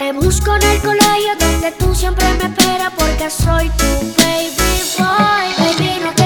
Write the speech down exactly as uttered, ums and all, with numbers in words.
Te busco en el colegio donde tú siempre me esperas, porque soy tu baby boy. Baby, no